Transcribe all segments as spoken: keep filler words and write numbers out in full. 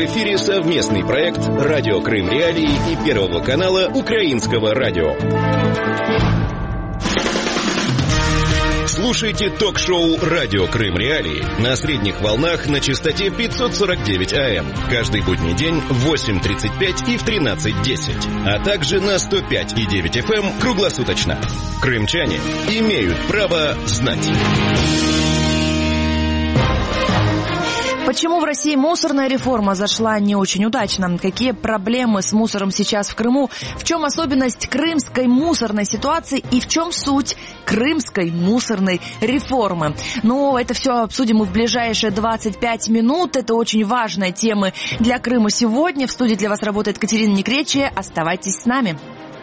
В эфире совместный проект «Радио Крым Реалии» и Первого канала Украинского радио. Слушайте ток-шоу «Радио Крым Реалии» на средних волнах на частоте пятьсот сорок девять АМ каждый будний день в восемь тридцать пять и в тринадцать десять, а также на сто пять и девять эф эм круглосуточно. Крымчане имеют право знать. Почему в России мусорная реформа зашла не очень удачно? Какие проблемы с мусором сейчас в Крыму? В чем особенность крымской мусорной ситуации и в чем суть крымской мусорной реформы? Ну, это все обсудим мы в ближайшие двадцать пять минут. Это очень важные темы для Крыма сегодня. В студии для вас работает Катерина Некречия. Оставайтесь с нами.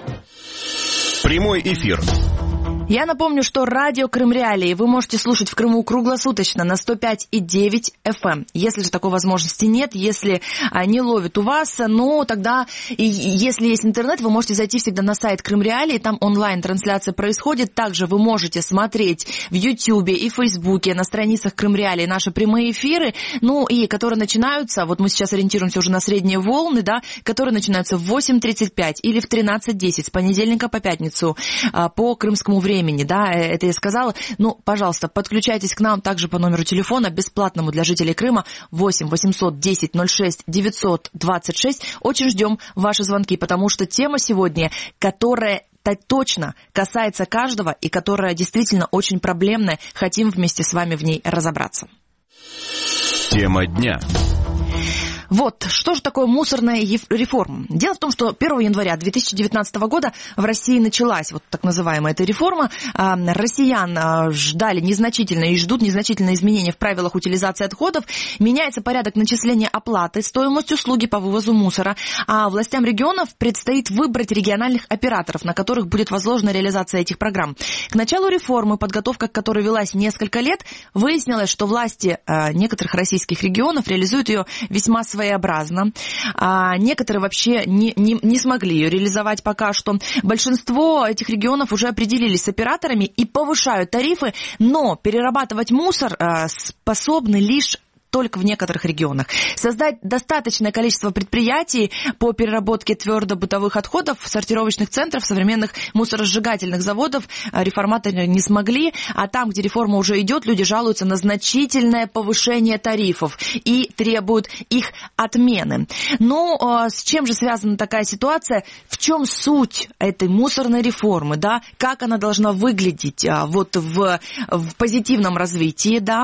Прямой эфир. Я напомню, что радио Крым Реалии вы можете слушать в Крыму круглосуточно на сто пять и девять эф эм. Если же такой возможности нет, если а, не ловит у вас, ну тогда, и, если есть интернет, вы можете зайти всегда на сайт Крым Реалии, там онлайн-трансляция происходит. Также вы можете смотреть в Ютьюбе и Фейсбуке на страницах Крым Реалии наши прямые эфиры, ну и которые начинаются, вот мы сейчас ориентируемся уже на средние волны, да, которые начинаются в восемь тридцать пять или в тринадцать десять с понедельника по пятницу а, по крымскому времени. Да, это я сказала. Ну, пожалуйста, подключайтесь к нам также по номеру телефона, бесплатному для жителей Крыма, восемь восемьсот десять ноль шесть девятьсот двадцать шесть. Очень ждем ваши звонки, потому что тема сегодня, которая точно касается каждого и которая действительно очень проблемная, хотим вместе с вами в ней разобраться. Тема дня. Вот, что же такое мусорная реформа? Дело в том, что первого января две тысячи девятнадцатого года в России началась вот так называемая эта реформа. Россиян ждали незначительные и ждут незначительные изменения в правилах утилизации отходов. Меняется порядок начисления оплаты, стоимость услуги по вывозу мусора. А властям регионов предстоит выбрать региональных операторов, на которых будет возложена реализация этих программ. К началу реформы, подготовка к которой велась несколько лет, выяснилось, что власти некоторых российских регионов реализуют ее весьма своевременно. своеобразно. А некоторые вообще не, не, не смогли ее реализовать пока что. Большинство этих регионов уже определились с операторами и повышают тарифы, но перерабатывать мусор а, способны лишь только в некоторых регионах. Создать достаточное количество предприятий по переработке твердобытовых отходов, сортировочных центров, современных мусоросжигательных заводов реформаторы не смогли, а там, где реформа уже идет, люди жалуются на значительное повышение тарифов и требуют их отмены. Ну, с чем же связана такая ситуация? В чем суть этой мусорной реформы, да? Как она должна выглядеть вот в, в позитивном развитии, да,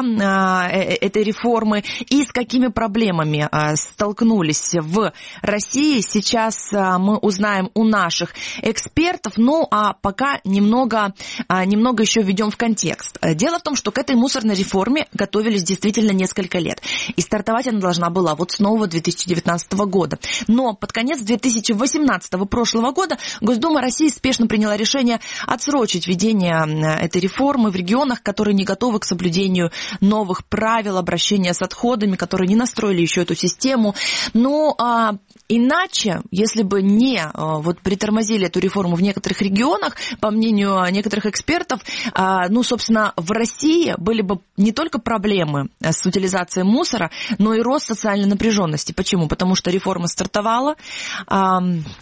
этой реформы? И с какими проблемами а, столкнулись в России, сейчас а, мы узнаем у наших экспертов. Ну, а пока немного, а, немного еще введем в контекст. Дело в том, что к этой мусорной реформе готовились действительно несколько лет. И стартовать она должна была вот с нового две тысячи девятнадцатого года. Но под конец две тысячи восемнадцатого прошлого года Госдума России спешно приняла решение отсрочить введение этой реформы в регионах, которые не готовы к соблюдению новых правил обращения с отходами, которые не настроили еще эту систему. Но а, иначе, если бы не а, вот притормозили эту реформу в некоторых регионах, по мнению некоторых экспертов, а, ну, собственно, в России были бы не только проблемы с утилизацией мусора, но и рост социальной напряженности. Почему? Потому что реформа стартовала, а,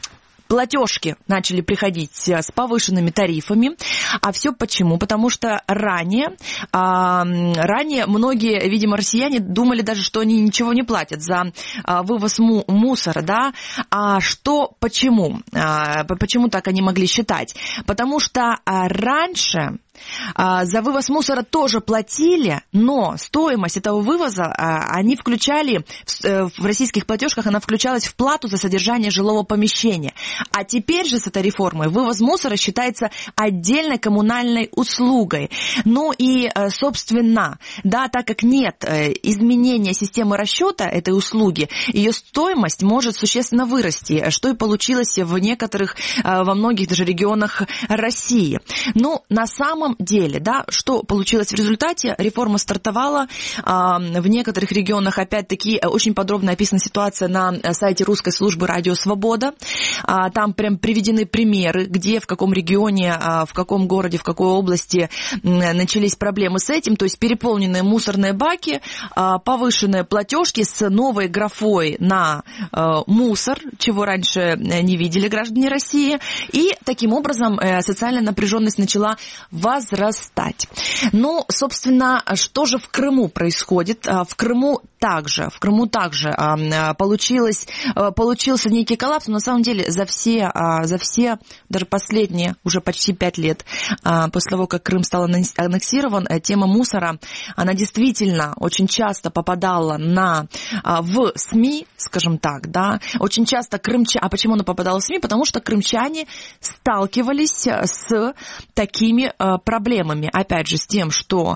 платежки начали приходить с повышенными тарифами. А все почему? Потому что ранее, а, ранее многие, видимо, россияне думали даже, что они ничего не платят за а, вывоз му- мусора, да? А что, почему? А, почему так они могли считать? Потому что а, раньше а, за вывоз мусора тоже платили, но стоимость этого вывоза а, они включали, в, в российских платежках она включалась в плату за содержание жилого помещения. А теперь же с этой реформой вывоз мусора считается отдельной коммунальной услугой. Ну и, собственно, да, так как нет изменения системы расчета этой услуги, ее стоимость может существенно вырасти, что и получилось в некоторых, во многих даже регионах России. Ну, на самом самом деле, да, что получилось в результате? Реформа стартовала. В некоторых регионах, опять-таки, очень подробно описана ситуация на сайте русской службы «Радио Свобода». Там прям приведены примеры, где, в каком регионе, в каком городе, в какой области начались проблемы с этим. То есть переполненные мусорные баки, повышенные платежки с новой графой на мусор, чего раньше не видели граждане России. И таким образом социальная напряженность начала возрастать. Ну, собственно, что же в Крыму происходит? В Крыму также, в Крыму также получилось, получился некий коллапс, но на самом деле за все, за все, даже последние уже почти пять лет после того, как Крым стал аннексирован, тема мусора, она действительно очень часто попадала на, в СМИ, скажем так, да, очень часто крымчане, а почему она попадала в СМИ? Потому что крымчане сталкивались с такими проблемами, опять же, с тем, что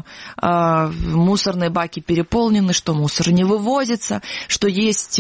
мусорные баки переполнены, что мусор не вывозится, что есть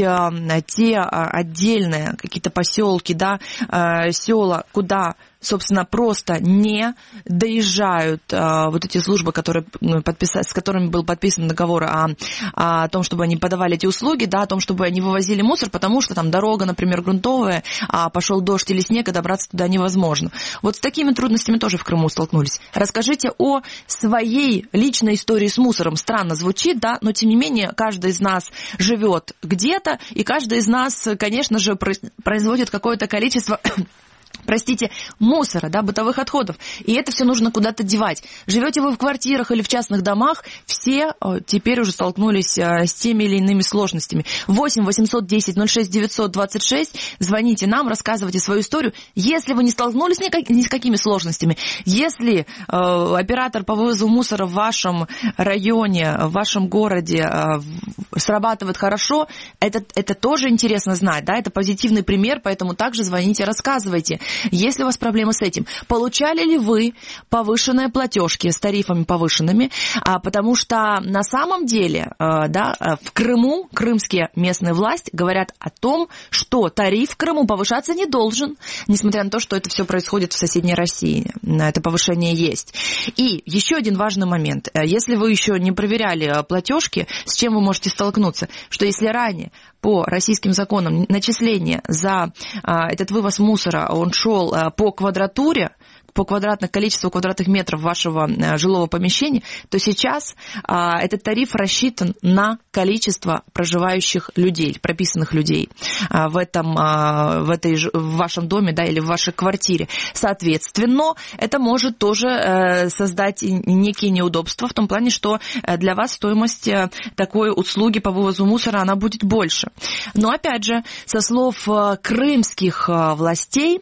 те отдельные какие-то поселки, да, села, куда, собственно, просто не доезжают а, вот эти службы, которые, ну, подписа... с которыми был подписан договор о, о том, чтобы они подавали эти услуги, да, о том, чтобы они вывозили мусор, потому что там дорога, например, грунтовая, а пошел дождь или снег, и добраться туда невозможно. Вот с такими трудностями тоже в Крыму столкнулись. Расскажите о своей личной истории с мусором. Странно звучит, да, но тем не менее каждый из нас живет где-то, и каждый из нас, конечно же, производит какое-то количество... простите, мусора, да, бытовых отходов. И это все нужно куда-то девать. Живете вы в квартирах или в частных домах, все теперь уже столкнулись с теми или иными сложностями. восемь восемьсот десять ноль шесть девятьсот двадцать шесть. Звоните нам, рассказывайте свою историю. Если вы не столкнулись ни с какими сложностями, если э, оператор по вывозу мусора в вашем районе, в вашем городе э, срабатывает хорошо, это, это тоже интересно знать, да, это позитивный пример, поэтому также звоните, рассказывайте. Есть ли у вас проблемы с этим? Получали ли вы повышенные платежки с тарифами повышенными? А, потому что на самом деле, а, да, в Крыму крымские местные власти говорят о том, что тариф в Крыму повышаться не должен, несмотря на то, что это все происходит в соседней России. Это повышение есть. И еще один важный момент. Если вы еще не проверяли платежки, с чем вы можете столкнуться? Что если ранее по российским законам начисление за а, этот вывоз мусора, он шел а, по квадратуре, по квадратному количеству квадратных метров вашего а, жилого помещения, то сейчас а, этот тариф рассчитан на количество проживающих людей, прописанных людей а, в, этом, а, в, этой, в вашем доме, да, или в вашей квартире. Соответственно, это может тоже а, создать некие неудобства в том плане, что для вас стоимость а, такой услуги по вывозу мусора, она будет больше. Но опять же, со слов крымских властей,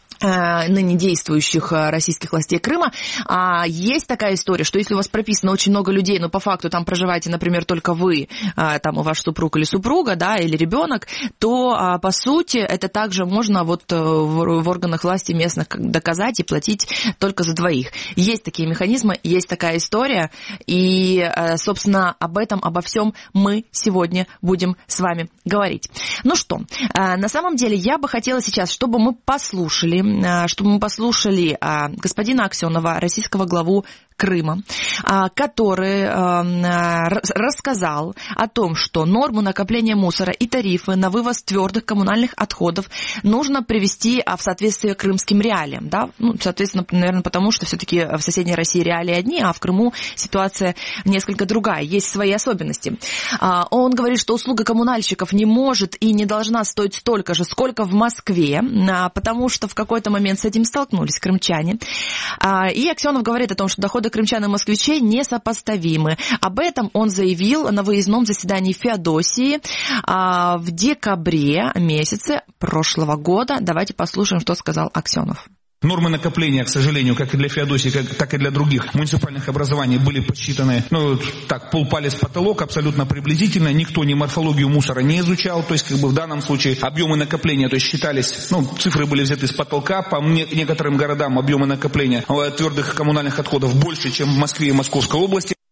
ныне действующих российских властей Крыма, есть такая история, что если у вас прописано очень много людей, но по факту там проживаете, например, только вы, там ваш супруг или супруга, да, или ребенок, то, по сути, это также можно вот в органах власти местных доказать и платить только за двоих. Есть такие механизмы, есть такая история, и, собственно, об этом, обо всем мы сегодня будем с вами говорить. Ну что, на самом деле я бы хотела сейчас, чтобы мы послушали чтобы мы послушали господина Аксенова, российского главу Крыма, который рассказал о том, что норму накопления мусора и тарифы на вывоз твердых коммунальных отходов нужно привести в соответствие крымским реалиям. Да? Ну, соответственно, наверное, потому что все-таки в соседней России реалии одни, а в Крыму ситуация несколько другая, есть свои особенности. Он говорит, что услуга коммунальщиков не может и не должна стоить столько же, сколько в Москве, потому что в какой-то момент с этим столкнулись крымчане. И Аксенов говорит о том, что доходы крымчан и москвичей несопоставимы. Об этом он заявил на выездном заседании Феодосии в декабре месяце прошлого года. Давайте послушаем, что сказал Аксенов. Нормы накопления, к сожалению, как и для Феодосии, как, так и для других муниципальных образований были подсчитаны, ну, так, полпалец потолок, абсолютно приблизительно. Никто ни морфологию мусора не изучал, то есть, как бы в данном случае объемы накопления, то есть, считались, ну, цифры были взяты с потолка, по мне, некоторым городам объемы накопления твердых коммунальных отходов больше, чем в Москве и Московской области.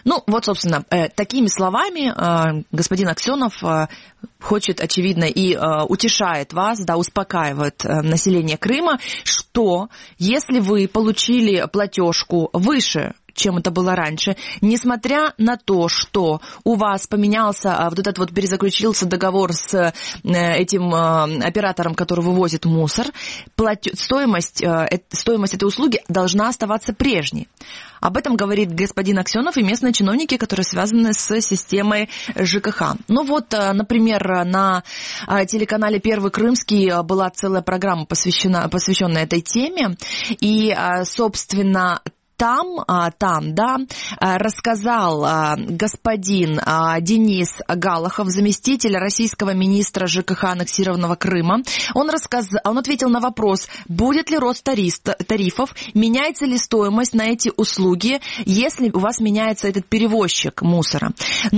Ну, вот, собственно, э, такими словами э, господин Аксенов э, хочет, очевидно, и э, утешает вас, да, успокаивает э, население Крыма, что если вы получили платежку выше, чем это было раньше, несмотря на то, что у вас поменялся, вот этот вот перезаключился договор с этим оператором, который вывозит мусор, стоимость, стоимость этой услуги должна оставаться прежней. Об этом говорит господин Аксенов и местные чиновники, которые связаны с системой ЖКХ. Ну вот, например, на телеканале «Первый Крымский» была целая программа, посвящена, посвященная этой теме, и, собственно, Там, там, да, рассказал господин Денис Галахов, заместитель российского министра ЖКХ аннексированного Крыма. Он, рассказ... Он ответил на вопрос, будет ли рост тарифов, меняется ли стоимость на эти услуги, если у вас меняется этот перевозчик мусора.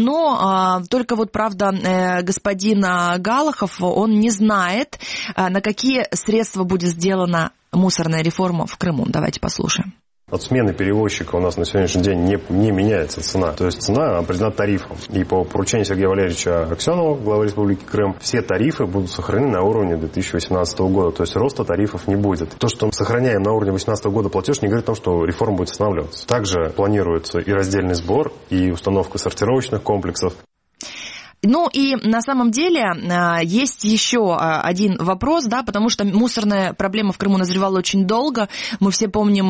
Но только вот, правда, господин Галахов, он не знает, на какие средства будет сделана мусорная реформа в Крыму. Давайте послушаем. От смены перевозчика у нас на сегодняшний день не, не меняется цена. То есть цена определена тарифом. И по поручению Сергея Валерьевича Аксенова, главы Республики Крым, все тарифы будут сохранены на уровне две тысячи восемнадцатого года. То есть роста тарифов не будет. То, что мы сохраняем на уровне две тысячи восемнадцатого года платеж, не говорит о том, что реформа будет останавливаться. Также планируется и раздельный сбор, и установка сортировочных комплексов. Ну и на самом деле есть еще один вопрос, да, потому что мусорная проблема в Крыму назревала очень долго. Мы все помним,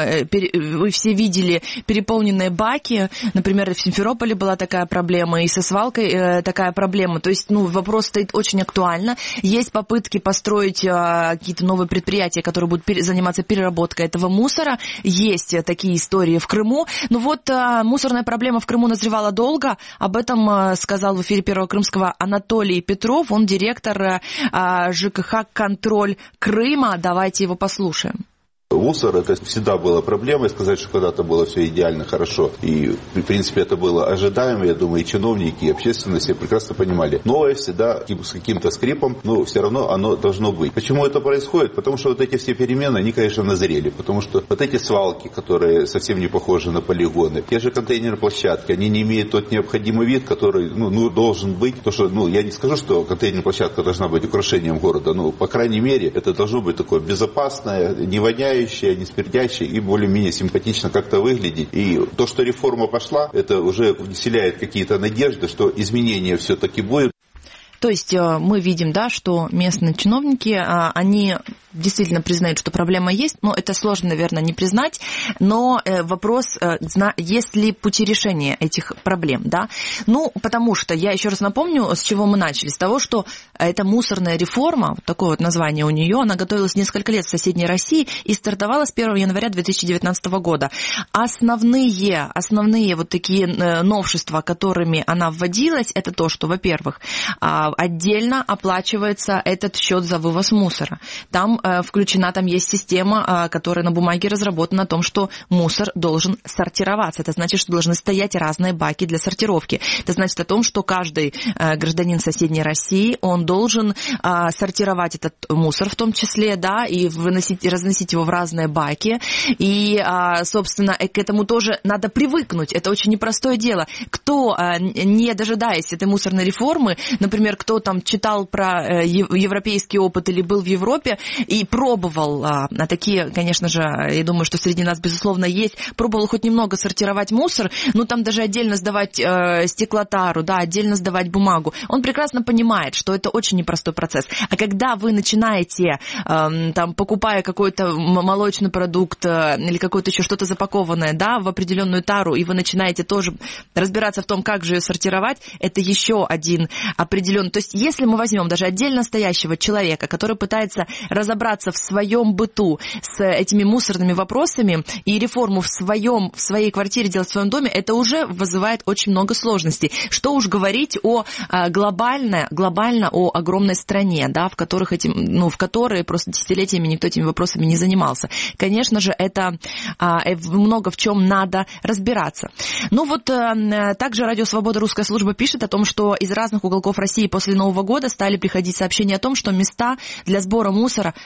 вы все видели переполненные баки. Например, в Симферополе была такая проблема, и со свалкой такая проблема. То есть, ну, вопрос стоит очень актуально. Есть попытки построить какие-то новые предприятия, которые будут заниматься переработкой этого мусора. Есть такие истории в Крыму. Но вот мусорная проблема в Крыму назревала долго. Об этом сказал в эфире Первого Крымского Анатолий Петров, он директор а, ЖКХ «Контроль Крыма». Давайте его послушаем. Мусор — это всегда была проблема, и сказать, что когда-то было все идеально, хорошо. И, в принципе, это было ожидаемо, я думаю, и чиновники, и общественность все прекрасно понимали. Новое всегда с каким-то скрипом, но все равно оно должно быть. Почему это происходит? Потому что вот эти все перемены, они, конечно, назрели. Потому что вот эти свалки, которые совсем не похожи на полигоны, те же контейнерные площадки, они не имеют тот необходимый вид, который ну, ну, должен быть. Потому что, ну, я не скажу, что контейнерная площадка должна быть украшением города, но, по крайней мере, это должно быть такое безопасное, не воняющее, не смердящее и более-менее симпатично как-то выглядеть. И то, что реформа пошла, это уже вселяет какие-то надежды, что изменения все-таки будут. То есть мы видим, да, что местные чиновники, они действительно признают, что проблема есть, но это сложно, наверное, не признать, но вопрос, есть ли пути решения этих проблем, да? Ну, потому что, я еще раз напомню, с чего мы начали, с того, что эта мусорная реформа, вот такое вот название у нее, она готовилась несколько лет в соседней России и стартовала с первого января две тысячи девятнадцатого года. Основные, основные вот такие новшества, которыми она вводилась, это то, что, во-первых, отдельно оплачивается этот счет за вывоз мусора. Там э, включена, там есть система, э, которая на бумаге разработана о том, что мусор должен сортироваться. Это значит, что должны стоять разные баки для сортировки. Это значит о том, что каждый э, гражданин соседней России, он должен э, сортировать этот мусор в том числе, да, и выносить, и разносить его в разные баки. И, э, собственно, к этому тоже надо привыкнуть. Это очень непростое дело. Кто, э, не дожидаясь этой мусорной реформы, например, кто там читал про европейский опыт или был в Европе и пробовал, а такие, конечно же, я думаю, что среди нас, безусловно, есть, пробовал хоть немного сортировать мусор, ну там даже отдельно сдавать э, стеклотару, да, отдельно сдавать бумагу, он прекрасно понимает, что это очень непростой процесс. А когда вы начинаете, э, там, покупая какой-то молочный продукт э, или какое-то еще что-то запакованное, да, в определенную тару, и вы начинаете тоже разбираться в том, как же ее сортировать, это еще один определенный. То есть, если мы возьмем даже отдельно стоящего человека, который пытается разобраться в своем быту с этими мусорными вопросами и реформу в, своем, в своей квартире делать в своем доме, это уже вызывает очень много сложностей. Что уж говорить о глобально, глобально о огромной стране, да, в, которых этим, ну, в которой просто десятилетиями никто этими вопросами не занимался. Конечно же, это много в чем надо разбираться. Ну вот также Радио Свобода, русская служба пишет о том, что из разных уголков России после Нового года стали приходить сообщения о том, что места для сбора мусора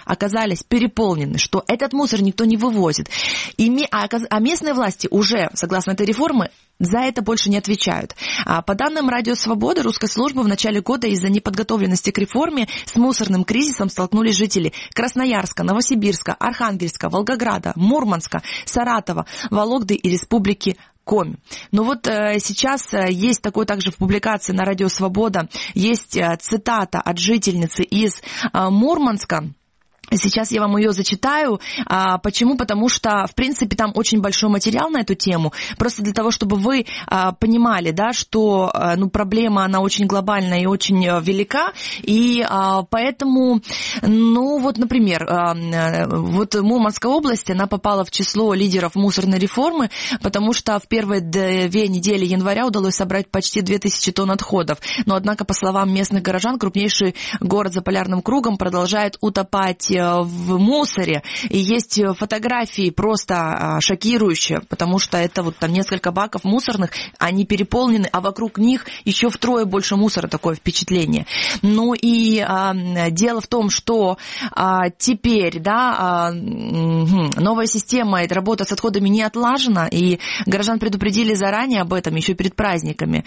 оказались переполнены, что этот мусор никто не вывозит. И, а местные власти уже, согласно этой реформе, за это больше не отвечают. По данным Радио Свобода, русской службы в начале года из-за неподготовленности к реформе с мусорным кризисом столкнулись жители Красноярска, Новосибирска, Архангельска, Волгограда, Мурманска, Саратова, Вологды и Республики Коми. Но вот э, сейчас э, есть такой также в публикации на Радио Свобода, есть э, цитата от жительницы из э, Мурманска. Сейчас я вам ее зачитаю. А, почему? Потому что, в принципе, там очень большой материал на эту тему. Просто для того, чтобы вы а, понимали, да, что а, ну, проблема, она очень глобальная и очень а, велика. И а, поэтому, ну вот, например, а, вот Мурманская область, она попала в число лидеров мусорной реформы, потому что в первые две недели января удалось собрать почти две тысячи тонн отходов. Но, однако, по словам местных горожан, крупнейший город за полярным кругом продолжает утопать в мусоре. И есть фотографии просто шокирующие, потому что это вот там несколько баков мусорных, они переполнены, а вокруг них еще втрое больше мусора, такое впечатление. Ну и а, дело в том, что а, теперь, да, а, новая система, эта работа с отходами не отлажена, и горожан предупредили заранее об этом, еще перед праздниками.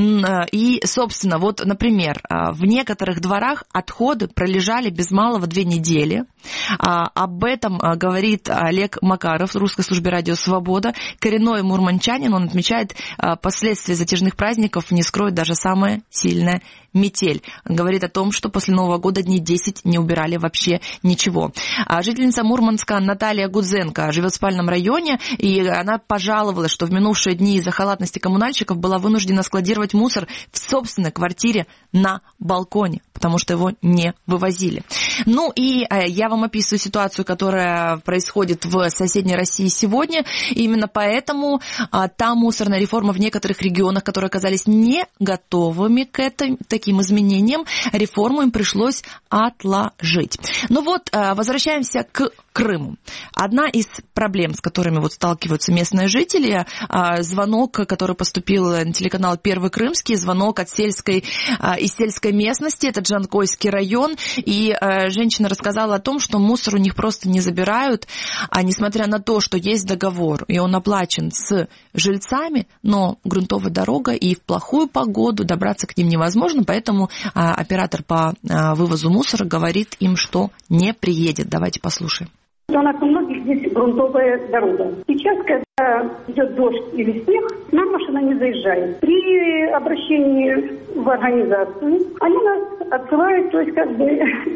И, собственно, вот, например, в некоторых дворах отходы пролежали без малого две недели. А, об этом а, говорит Олег Макаров в русской службе Радио Свобода. Коренной мурманчанин, он отмечает а, последствия затяжных праздников, не скроет даже самая сильная метель. Он говорит о том, что после Нового года дней десять не убирали вообще ничего. А жительница Мурманска Наталья Гудзенко живет в спальном районе, и она пожаловалась, что в минувшие дни из-за халатности коммунальщиков была вынуждена складировать мусор в собственной квартире на балконе, потому что его не вывозили. Ну и я вам описываю ситуацию, которая происходит в соседней России сегодня. И именно поэтому та мусорная реформа в некоторых регионах, которые оказались не готовыми к этой, таким изменениям, реформу им пришлось отложить. Ну вот, возвращаемся к Крыму. Одна из проблем, с которыми вот сталкиваются местные жители, звонок, который поступил на телеканал «Первый Крымский», звонок от сельской, из сельской местности, это Джанкойский район, и женщина рассказала о том, что мусор у них просто не забирают, а несмотря на то, что есть договор, и он оплачен с жильцами, но грунтовая дорога, и в плохую погоду добраться к ним невозможно, поэтому оператор по вывозу мусора говорит им, что не приедет. Давайте послушаем. У нас у многих здесь грунтовая дорога. Сейчас, когда идет дождь или снег, нам машина не заезжает. При обращении в организацию они нас отсылают, то есть как бы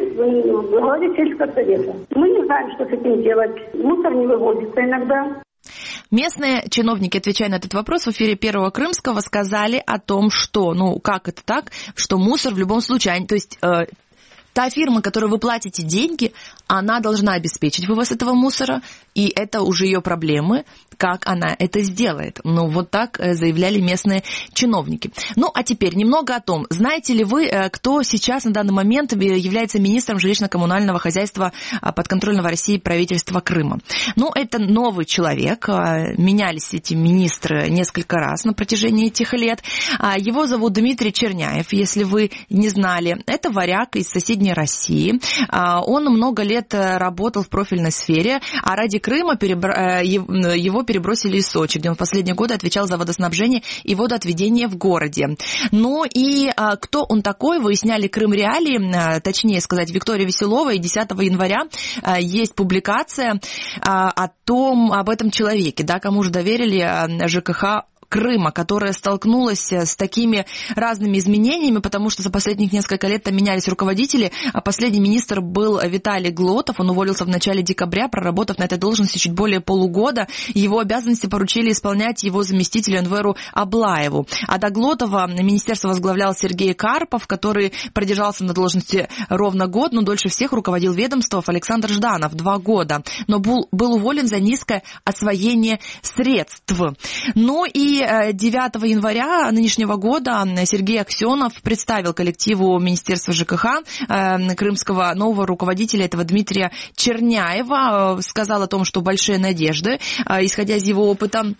в главе сельского совета. Мы не знаем, что с этим делать. Мусор не вывозится иногда. Местные чиновники, отвечая на этот вопрос, в эфире Первого Крымского сказали о том, что, ну, как это так, что мусор в любом случае, то есть... Э, Та фирма, которой вы платите деньги, она должна обеспечить вывоз этого мусора, и это уже ее проблемы, как она это сделает. Ну, вот так заявляли местные чиновники. Ну, а теперь немного о том, знаете ли вы, кто сейчас на данный момент является министром жилищно-коммунального хозяйства подконтрольного России правительства Крыма? Ну, это новый человек, менялись эти министры несколько раз на протяжении этих лет. Его зовут Дмитрий Черняев, если вы не знали. Это варяг из соседней России. Он много лет работал в профильной сфере, а ради Крыма перебра... его перебросили из Сочи, где он в последние годы отвечал за водоснабжение и водоотведение в городе. Ну и кто он такой, выясняли Крым Реалии, точнее сказать, Виктория Веселова, и десятого января есть публикация о том, об этом человеке, да, кому же доверили ЖКХ Крыма, которая столкнулась с такими разными изменениями, потому что за последних несколько лет там менялись руководители. А последний министр был Виталий Глотов. Он уволился в начале декабря, проработав на этой должности чуть более полугода. Его обязанности поручили исполнять его заместителю Энверу Аблаеву. А до Глотова министерство возглавлял Сергей Карпов, который продержался на должности ровно год, но дольше всех руководил ведомством Александр Жданов, два года. Но был, был уволен за низкое освоение средств. Ну и девятого января нынешнего года Сергей Аксенов представил коллективу Министерства ЖКХ э, крымского нового руководителя, этого Дмитрия Черняева, э, сказал о том, что большие надежды, э, исходя из его опыта.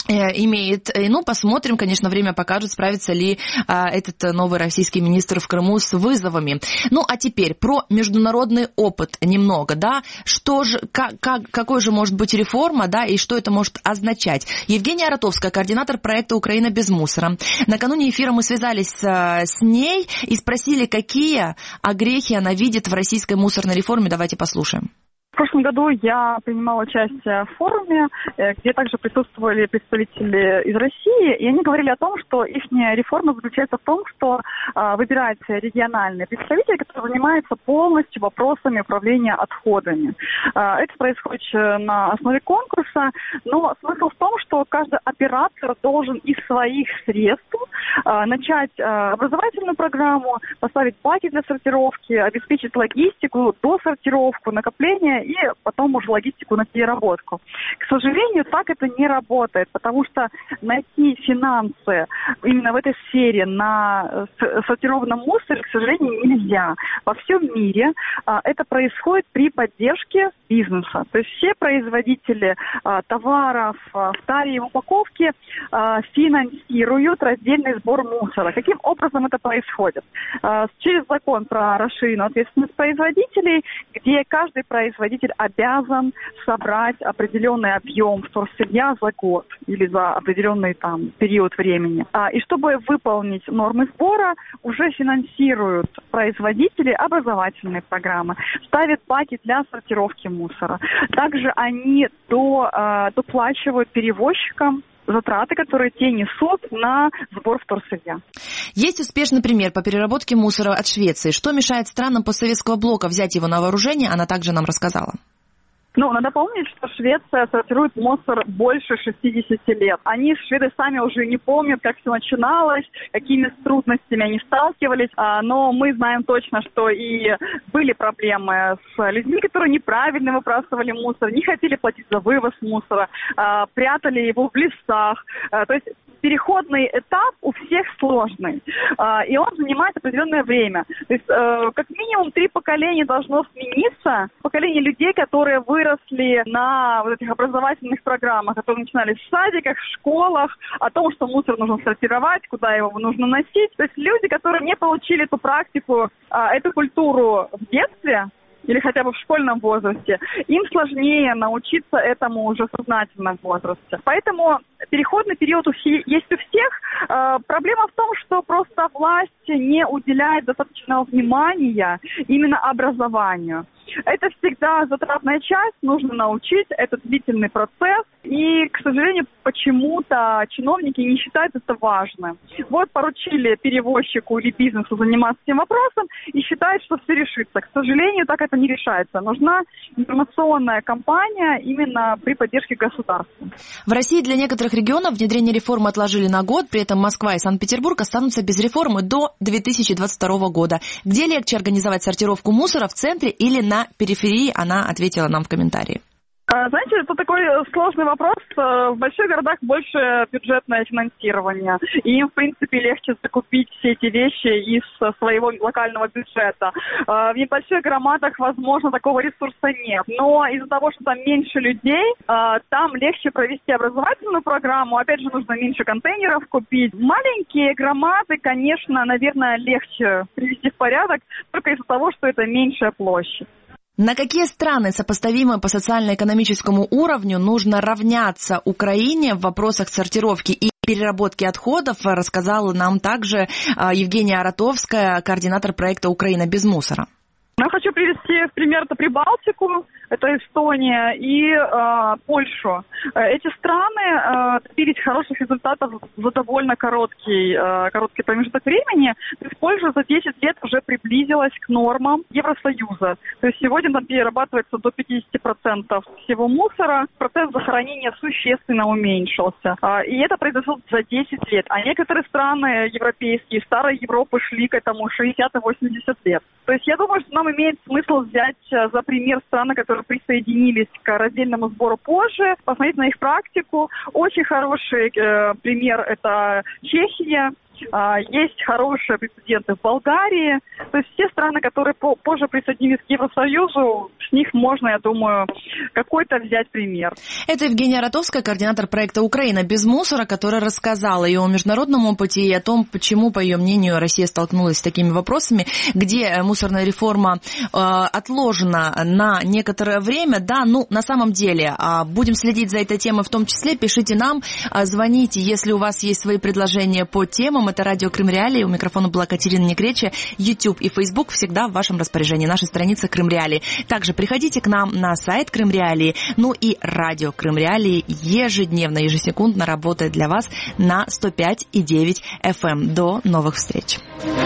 имеет. Ну, посмотрим, конечно, время покажет, справится ли а, этот новый российский министр в Крыму с вызовами. Ну, а теперь про международный опыт немного, да, что же, как, как, какой же может быть реформа, да, и что это может означать. Евгения Аратовская, координатор проекта «Украина без мусора». Накануне эфира мы связались с, с ней и спросили, какие огрехи она видит в российской мусорной реформе. Давайте послушаем. В прошлом году я принимала участие в форуме, где также присутствовали представители из России, и они говорили о том, что их реформа заключается в том, что а, выбирается региональный представитель, который занимается полностью вопросами управления отходами. А, это происходит на основе конкурса, но смысл в том, что каждый оператор должен из своих средств а, начать а, образовательную программу, поставить баки для сортировки, обеспечить логистику, досортировку, накопление и потом уже логистику на переработку. К сожалению, так это не работает, потому что найти финансы именно в этой сфере на сортированном мусоре, к сожалению, нельзя. Во всем мире а, это происходит при поддержке бизнеса. То есть все производители а, товаров а, в таре и упаковке а, финансируют раздельный сбор мусора. Каким образом это происходит? А, через закон про расширенную ответственность производителей, где каждый производитель обязан собрать определенный объем вторсырья за год или за определенный там период времени. А, и чтобы выполнить нормы сбора, уже финансируют производители образовательные программы, ставят баки для сортировки мусора. Также они до, а, доплачивают перевозчикам затраты, которые те несут на сбор вторсырья. Есть успешный пример по переработке мусора от Швеции. Что мешает странам постсоветского блока взять его на вооружение, она также нам рассказала. Ну, надо помнить, что Швеция сортирует мусор больше шестидесяти лет. Они, шведы, сами уже не помнят, как все начиналось, какими трудностями они сталкивались, а, но мы знаем точно, что и были проблемы с людьми, которые неправильно выбрасывали мусор, не хотели платить за вывоз мусора, а, прятали его в лесах. А, то есть переходный этап у всех сложный, а, и он занимает определенное время. То есть а, как минимум три поколения должно смениться. Поколение людей, которые вы выросли на вот этих образовательных программах, которые начинались в садиках, в школах, о том, что мусор нужно сортировать, куда его нужно носить. То есть люди, которые не получили эту практику, эту культуру в детстве, или хотя бы в школьном возрасте, им сложнее научиться этому уже в сознательном возрасте. Поэтому переходный период у всех, есть у всех. Э, проблема в том, что просто власть не уделяет достаточного внимания именно образованию. Это всегда затратная часть, нужно научить, это длительный процесс. И, к сожалению, почему-то чиновники не считают это важным. Вот поручили перевозчику или бизнесу заниматься этим вопросом и считают, что все решится. К сожалению, так это не решается. Нужна информационная кампания именно при поддержке государства. В России для некоторых регионов внедрение реформы отложили на год, при этом Москва и Санкт-Петербург останутся без реформы до две тысячи двадцать второго года. Где легче организовать сортировку мусора, в центре или на периферии, она ответила нам в комментарии. Знаете, это такой сложный вопрос. В больших городах больше бюджетное финансирование. И им, в принципе, легче закупить все эти вещи из своего локального бюджета. В небольших громадах, возможно, такого ресурса нет. Но из-за того, что там меньше людей, там легче провести образовательную программу. Опять же, нужно меньше контейнеров купить. Маленькие громады, конечно, наверное, легче привести в порядок, только из-за того, что это меньшая площадь. На какие страны, сопоставимые по социально-экономическому уровню, нужно равняться Украине в вопросах сортировки и переработки отходов, рассказала нам также Евгения Аратовская, координатор проекта «Украина без мусора». Я хочу привести в пример это Прибалтику, это Эстония и э, Польшу. Эти страны э, добились хороших результатов за довольно короткий, э, короткий промежуток времени. То есть Польша за десять лет уже приблизилась к нормам Евросоюза. То есть сегодня там перерабатывается до пятьдесят процентов всего мусора. Процесс захоронения существенно уменьшился. Э, и это произошло за десять лет. А некоторые страны европейские, старой Европы шли к этому шестьдесят-восемьдесят лет. То есть я думаю, что нам имеет смысл взять за пример страны, которые присоединились к раздельному сбору позже, посмотреть на их практику. Очень хороший э, пример – это Чехия. есть хорошие прецеденты в Болгарии. То есть все страны, которые позже присоединились к Евросоюзу, с них можно, я думаю, какой-то взять пример. Это Евгения Ротовская, координатор проекта «Украина без мусора», которая рассказала и о международном опыте, и о том, почему, по ее мнению, Россия столкнулась с такими вопросами, где мусорная реформа э, отложена на некоторое время. Да, ну, на самом деле, э, будем следить за этой темой в том числе. Пишите нам, э, звоните, если у вас есть свои предложения по темам. Это радио Крым Реалии. У микрофона была Катерина Некреча. YouTube и Facebook всегда в вашем распоряжении. Наша страница Крым Реалии. Также приходите к нам на сайт Крым Реалии. Ну и радио Крым Реалии ежедневно, ежесекундно работает для вас на сто пять и девять эф эм. До новых встреч.